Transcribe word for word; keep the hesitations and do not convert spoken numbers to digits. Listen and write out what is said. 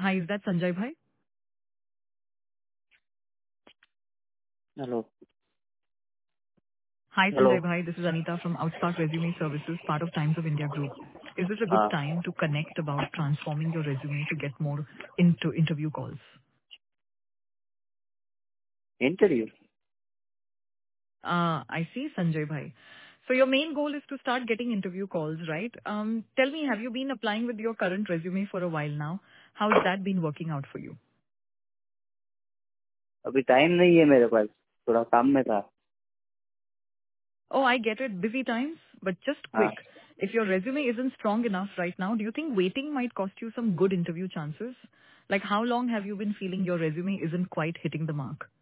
Hi, is that Sanjay bhai? Hello Hi, hello Sanjay bhai. This is Anita from Outspark Resume Services, part of Times of India Group. Is this a good हाँ time to connect about transforming your resume to get more into interview calls? Interview Uh, I see, Sanjay bhai. So your main goal is to start getting interview calls, right? Um, tell me, have you been applying with your current resume for a while now? How's that been working out for you? अभी time नहीं है मेरे पास, थोड़ा काम में था। Oh, I get it. Busy times, but just हाँ, quick. If your resume isn't strong enough right now, do you think waiting might cost you some good interview chances? Like how long have you been feeling your resume isn't quite hitting the mark?